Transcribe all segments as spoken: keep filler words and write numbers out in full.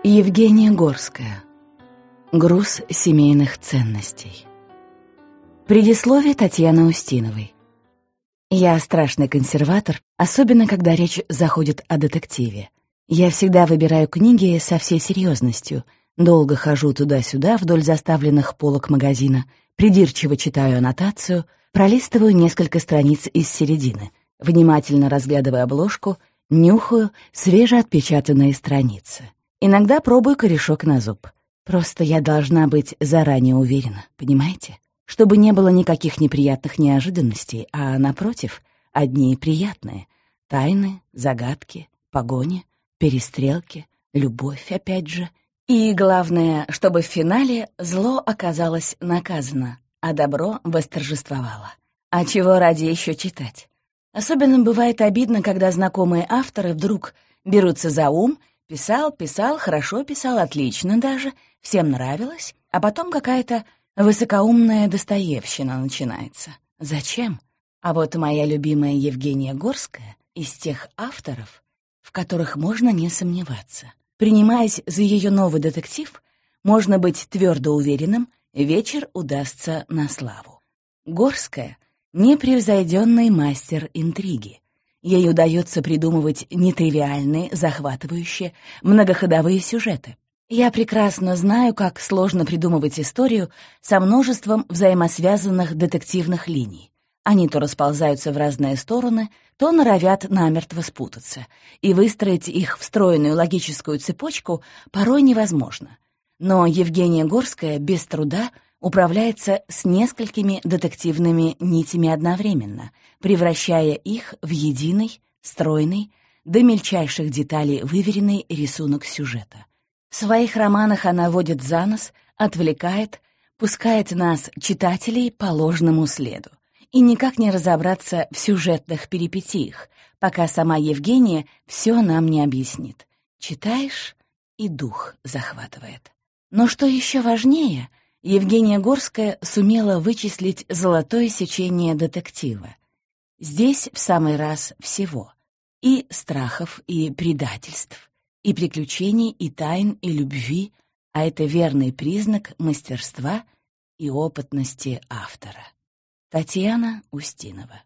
Евгения Горская. Груз семейных ценностей. Предисловие Татьяны Устиновой. Я страшный консерватор, особенно когда речь заходит о детективе. Я всегда выбираю книги со всей серьезностью, долго хожу туда-сюда вдоль заставленных полок магазина, придирчиво читаю аннотацию, пролистываю несколько страниц из середины, внимательно разглядывая обложку, нюхаю свежеотпечатанные страницы. Иногда пробую корешок на зуб. Просто я должна быть заранее уверена, понимаете? Чтобы не было никаких неприятных неожиданностей, а, напротив, одни приятные. Тайны, загадки, погони, перестрелки, любовь опять же. И главное, чтобы в финале зло оказалось наказано, а добро восторжествовало. А чего ради еще читать? Особенно бывает обидно, когда знакомые авторы вдруг берутся за ум. Писал, писал, хорошо писал, отлично даже, всем нравилось, а потом какая-то высокоумная достоевщина начинается. Зачем? А вот моя любимая Евгения Горская из тех авторов, в которых можно не сомневаться. Принимаясь за ее новый детектив, можно быть твердо уверенным, вечер удастся на славу. Горская — непревзойденный мастер интриги. Ей удается придумывать нетривиальные, захватывающие, многоходовые сюжеты. Я прекрасно знаю, как сложно придумывать историю со множеством взаимосвязанных детективных линий. Они то расползаются в разные стороны, то норовят намертво спутаться, и выстроить их в стройную логическую цепочку порой невозможно. Но Евгения Горская без труда управляется с несколькими детективными нитями одновременно, превращая их в единый, стройный, до мельчайших деталей выверенный рисунок сюжета. В своих романах она водит за нос, отвлекает, пускает нас, читателей, по ложному следу. И никак не разобраться в сюжетных перипетиях, пока сама Евгения все нам не объяснит. Читаешь, и дух захватывает. Но что еще важнее, Евгения Горская сумела вычислить золотое сечение детектива. Здесь в самый раз всего. И страхов, и предательств, и приключений, и тайн, и любви, а это верный признак мастерства и опытности автора. Татьяна Устинова.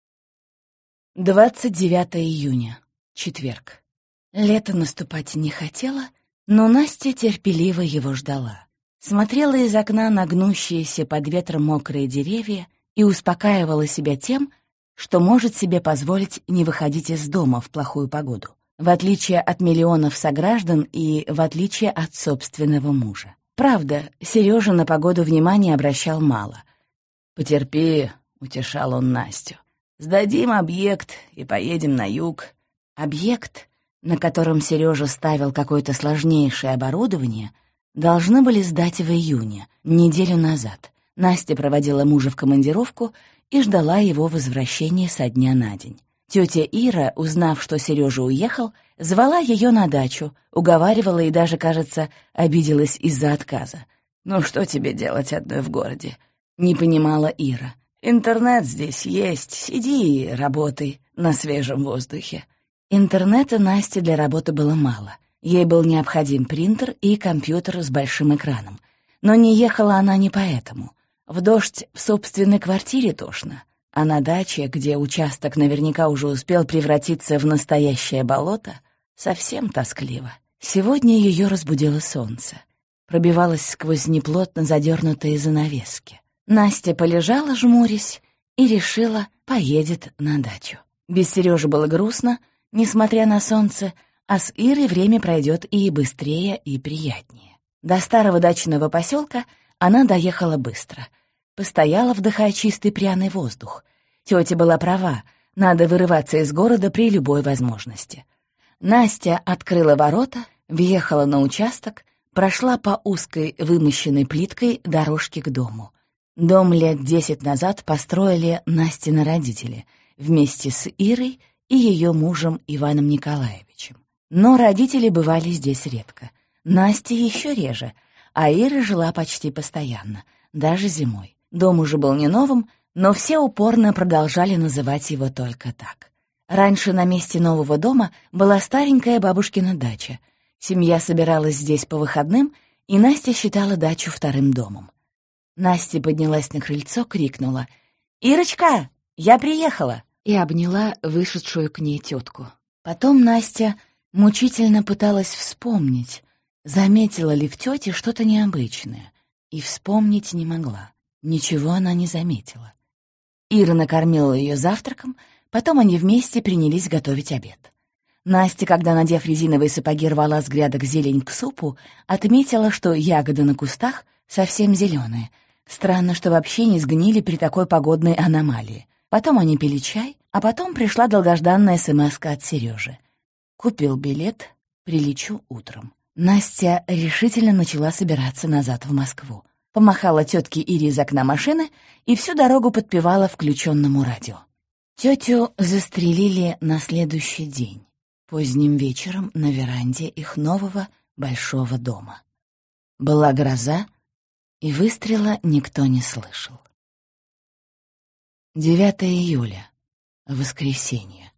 двадцать девятого июня, четверг. Лето наступать не хотело, но Настя терпеливо его ждала. Смотрела из окна на гнущиеся под ветром мокрые деревья и успокаивала себя тем, что может себе позволить не выходить из дома в плохую погоду, в отличие от миллионов сограждан и в отличие от собственного мужа. Правда, Сережа на погоду внимания обращал мало. «Потерпи», — утешал он Настю, — «сдадим объект и поедем на юг». Объект, на котором Сережа ставил какое-то сложнейшее оборудование, должны были сдать в июне, неделю назад. Настя проводила мужа в командировку и ждала его возвращения со дня на день. Тетя Ира, узнав, что Сережа уехал, звала ее на дачу, уговаривала и даже, кажется, обиделась из-за отказа. «Ну что тебе делать одной в городе?» — не понимала Ира. «Интернет здесь есть, сиди и работай на свежем воздухе». Интернета Насте для работы было мало. Ей был необходим принтер и компьютер с большим экраном. Но не ехала она не поэтому. В дождь в собственной квартире тошно, а на даче, где участок наверняка уже успел превратиться в настоящее болото, совсем тоскливо. Сегодня ее разбудило солнце. Пробивалось сквозь неплотно задернутые занавески. Настя полежала, жмурясь, и решила, поедет на дачу. Без Сережи было грустно, несмотря на солнце, а с Ирой время пройдет и быстрее, и приятнее. До старого дачного поселка она доехала быстро. Постояла, вдыхая чистый пряный воздух. Тетя была права, надо вырываться из города при любой возможности. Настя открыла ворота, въехала на участок, прошла по узкой, вымощенной плиткой дорожке к дому. Дом лет десять назад построили Настины родители вместе с Ирой и ее мужем Иваном Николаевичем. Но родители бывали здесь редко. Настя еще реже, а Ира жила почти постоянно, даже зимой. Дом уже был не новым, но все упорно продолжали называть его только так. Раньше на месте нового дома была старенькая бабушкина дача. Семья собиралась здесь по выходным, и Настя считала дачу вторым домом. Настя поднялась на крыльцо, крикнула: «Ирочка, я приехала!» и обняла вышедшую к ней тетку. Потом Настя мучительно пыталась вспомнить, заметила ли в тете что-то необычное, и вспомнить не могла. Ничего она не заметила. Ира накормила ее завтраком, потом они вместе принялись готовить обед. Настя, когда, надев резиновые сапоги, рвала с грядок зелень к супу, отметила, что ягоды на кустах совсем зеленые. Странно, что вообще не сгнили при такой погодной аномалии. Потом они пили чай, а потом пришла долгожданная смс-ка от Сережи. «Купил билет, прилечу утром». Настя решительно начала собираться назад в Москву. Помахала тетке Ире из окна машины и всю дорогу подпевала включенному радио. Тетю застрелили на следующий день, поздним вечером на веранде их нового большого дома. Была гроза, и выстрела никто не слышал. девятого июля, воскресенье.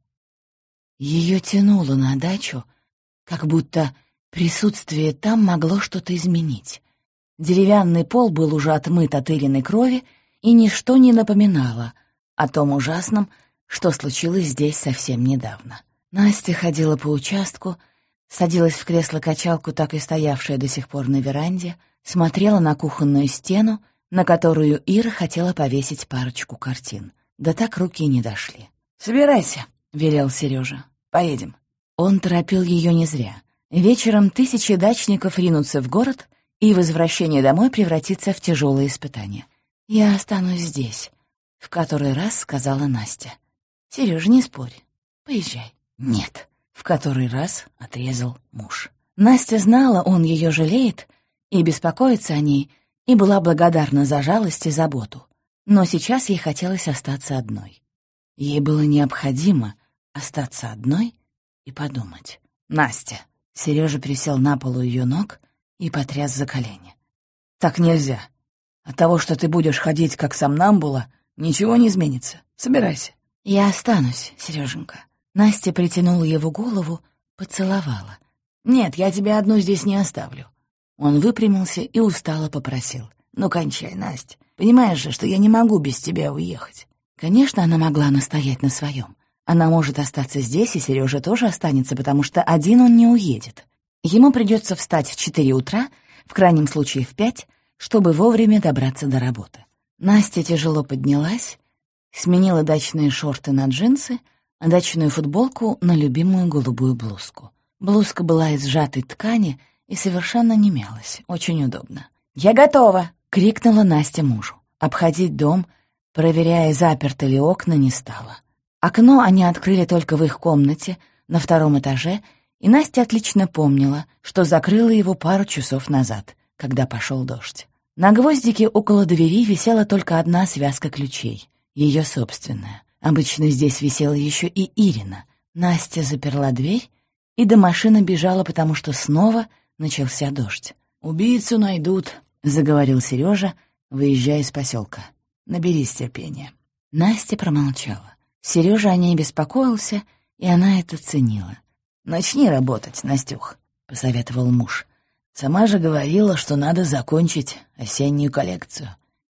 Ее тянуло на дачу, как будто присутствие там могло что-то изменить. Деревянный пол был уже отмыт от Ириной крови, и ничто не напоминало о том ужасном, что случилось здесь совсем недавно. Настя ходила по участку, садилась в кресло-качалку, так и стоявшее до сих пор на веранде, смотрела на кухонную стену, на которую Ира хотела повесить парочку картин. Да так руки и не дошли. «Собирайся», — велел Сережа. «Поедем». Он торопил ее не зря. Вечером тысячи дачников ринутся в город, и возвращение домой превратится в тяжелое испытание. «Я останусь здесь», — в который раз сказала Настя. «Сережа, не спорь. Поезжай». «Нет», — в который раз отрезал муж. Настя знала, он ее жалеет и беспокоится о ней, и была благодарна за жалость и заботу. Но сейчас ей хотелось остаться одной. Ей было необходимо остаться одной и подумать. «Настя!» — Сережа присел на пол у ее ног и потряс за колени. «Так нельзя. От того, что ты будешь ходить как сомнамбула, ничего не изменится. Собирайся». «Я останусь, Сереженька». Настя притянула его голову, поцеловала. «Нет, я тебя одну здесь не оставлю». Он выпрямился и устало попросил. «Ну, кончай, Настя. Понимаешь же, что я не могу без тебя уехать». Конечно, она могла настоять на своем. Она может остаться здесь, и Сережа тоже останется, потому что один он не уедет. Ему придется встать в четыре утра, в крайнем случае в пять, чтобы вовремя добраться до работы. Настя тяжело поднялась, сменила дачные шорты на джинсы, а дачную футболку на любимую голубую блузку. Блузка была из сжатой ткани и совершенно не мялась, очень удобно. «Я готова!» — крикнула Настя мужу. Обходить дом, проверяя, заперты ли окна, не стала. Окно они открыли только в их комнате, на втором этаже, и Настя отлично помнила, что закрыла его пару часов назад, когда пошел дождь. На гвоздике около двери висела только одна связка ключей, ее собственная. Обычно здесь висела еще и Ирина. Настя заперла дверь и до машины бежала, потому что снова начался дождь. «Убийцу найдут», — заговорил Сережа, выезжая из поселка. «Наберись терпения». Настя промолчала. Сережа о ней беспокоился, и она это ценила. «Начни работать, Настюх», — посоветовал муж. «Сама же говорила, что надо закончить осеннюю коллекцию».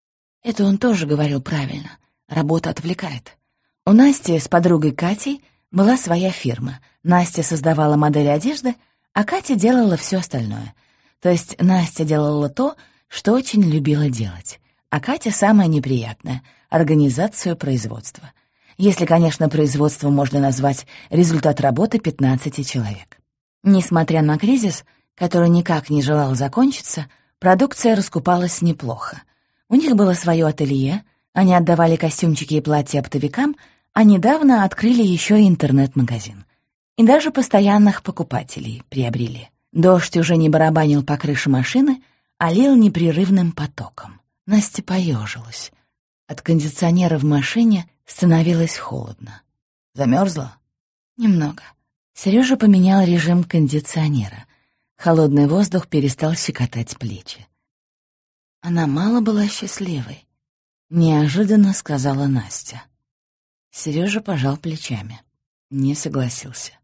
Это он тоже говорил правильно. Работа отвлекает. У Насти с подругой Катей была своя фирма. Настя создавала модели одежды, а Катя делала все остальное. То есть Настя делала то, что очень любила делать, а Катя самое неприятное — организацию производства. Если, конечно, производство можно назвать результат работы пятнадцати человек. Несмотря на кризис, который никак не желал закончиться, продукция раскупалась неплохо. У них было свое ателье, они отдавали костюмчики и платья оптовикам, а недавно открыли еще и интернет-магазин. И даже постоянных покупателей приобрели. Дождь уже не барабанил по крыше машины, а лил непрерывным потоком. Настя поежилась. От кондиционера в машине становилось холодно. «Замерзла?» «Немного». Сережа поменял режим кондиционера. Холодный воздух перестал щекотать плечи. Она мало была счастливой. Неожиданно сказала Настя. Сережа пожал плечами. Не согласился.